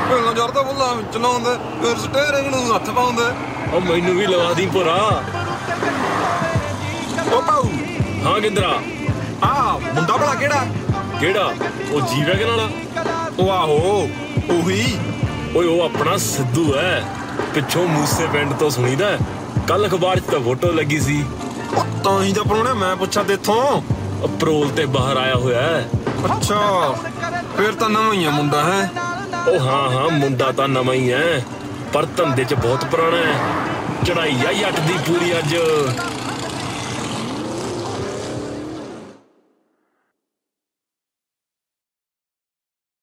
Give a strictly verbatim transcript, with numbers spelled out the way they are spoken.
ਪਹਿਲਾਂ ਜਰਦਾ ਬੁੱਲਾ ਚਲਾਉਂਦਾ, ਫਿਰ ਸਟੀਅਰਿੰਗ ਨੂੰ ਹੱਥ ਪਾਉਂਦਾ। ਉਹ ਮੈਨੂੰ ਵੀ ਲਵਾ ਦੀ ਭੋਰਾ। ਉਹ ਪਾਉ ਹਾਂ ਗਿੰਦਰਾ। ਆ ਮੁੰਡਾ ਭਲਾ ਕਿਹੜਾ? ਕਿਹੜਾ? ਉਹ ਜੀ ਵੈਗਨ ਵਾਲਾ? ਉਹ ਆਹੋ ਉਹੀ। ਓਏ ਉਹ ਆਪਣਾ ਸਿੱਧੂ ਹੈ, ਪਿੱਛੋਂ ਮੂਸੇ ਪਿੰਡ ਤੋਂ ਸੁਣੀਦਾ। ਕੱਲ ਅਖਬਾਰ 'ਚ ਤਾਂ ਫੋਟੋ ਲੱਗੀ ਸੀ। ਤਾਂ ਹੀ ਤਾਂ ਪ੍ਰਾਹੁਣਾ ਮੈਂ ਪੁੱਛਿਆ ਤੇਥੋਂ। ਅਪਰੋਲ ਤੇ ਬਾਹਰ ਆਇਆ ਹੋਇਆ ਹੈ। ਅੱਛਾ, ਫਿਰ ਤਾਂ ਨਵਾਂ ਹੀ ਆ ਮੁੰਡਾ ਹੈ। ਉਹ ਹਾਂ ਹਾਂ ਮੁੰਡਾ ਤਾਂ ਨਵਾਂ ਹੀ ਹੈ, ਪਰ ਧੰਦੇ 'ਚ ਬਹੁਤ ਪੁਰਾਣਾ ਹੈ। ਚੜਾਈ ਆ ਜੱਟ ਦੀ ਪੂਰੀ ਅੱਜ।